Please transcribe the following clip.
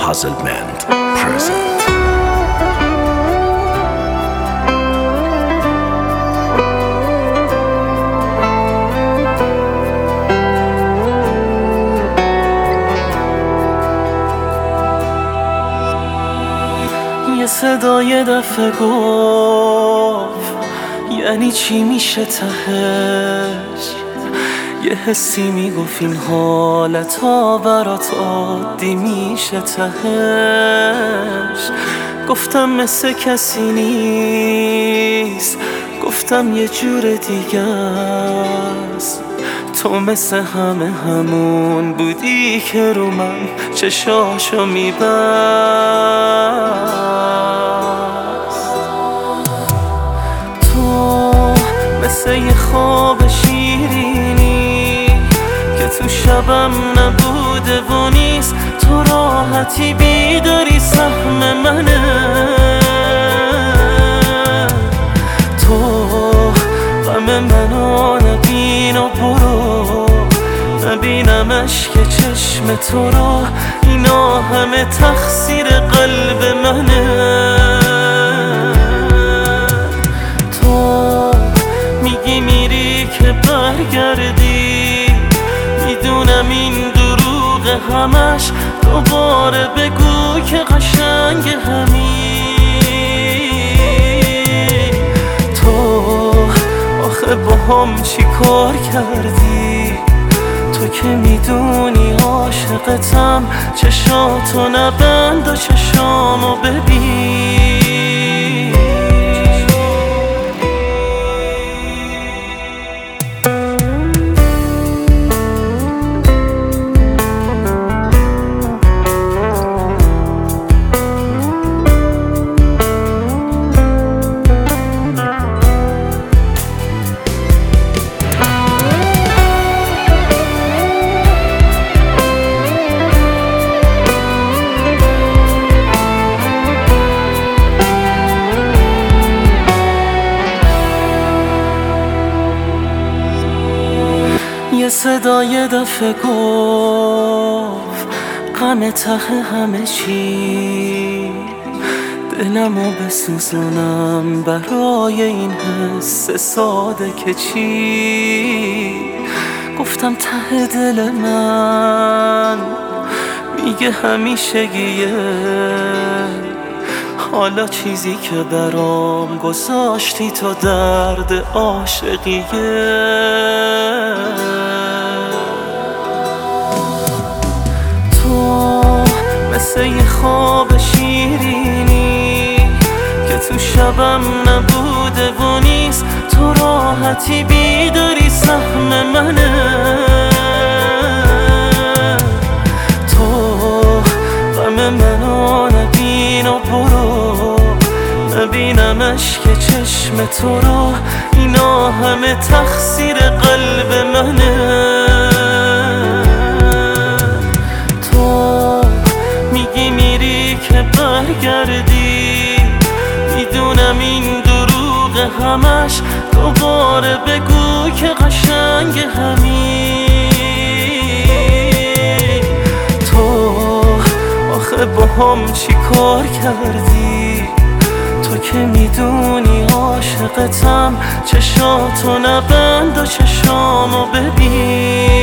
Hazelband present. یه صدای دفعه گفت یعنی چی میشه تهش، یه حسی میگفت این حالتا برات عادی میشه تهش. گفتم مثل کسی نیست، گفتم یه جور دیگه است. تو مثل همه همون بودی که رو من چشاشو میبست. تو مثل یه خواب شیرینی که تو شبم نبوده و نیست. تو راحتی بیداری سهم منه. تو غم منو نبین و برو، نبینمش که چشم تو رو. اینا همه تقصیر قلب منه. تو میگی میری که برگردی، میدونم این دروغ همش. دوباره بگو که قشنگ همین. تو آخه با هم چی کار کردی؟ تو که میدونی عاشقتم. چشاتو نبند و چشامو ببین. یه صدای دفعه گفت غم ته همه چی. دلمو بسوزونم برای این حس ساده که چی. گفتم ته دل من میگه همیشگیه. حالا چیزی که برام گذاشتی تو درد عاشقیه. مثل یه خواب شیرینی که تو شبم نبوده و نیست. تو راحتی بیداری سهم منه. تو غم منو نبین و برو، نبینمش که چشم تو رو. اینا همه تقصیر قلب منه. برگردی، میدونم این دروغ همش. دوباره بگو که قشنگ همین. تو آخه با هم چی کار کردی؟ تو که میدونی عاشقتم. چشاتو نبند و چشامو ببین.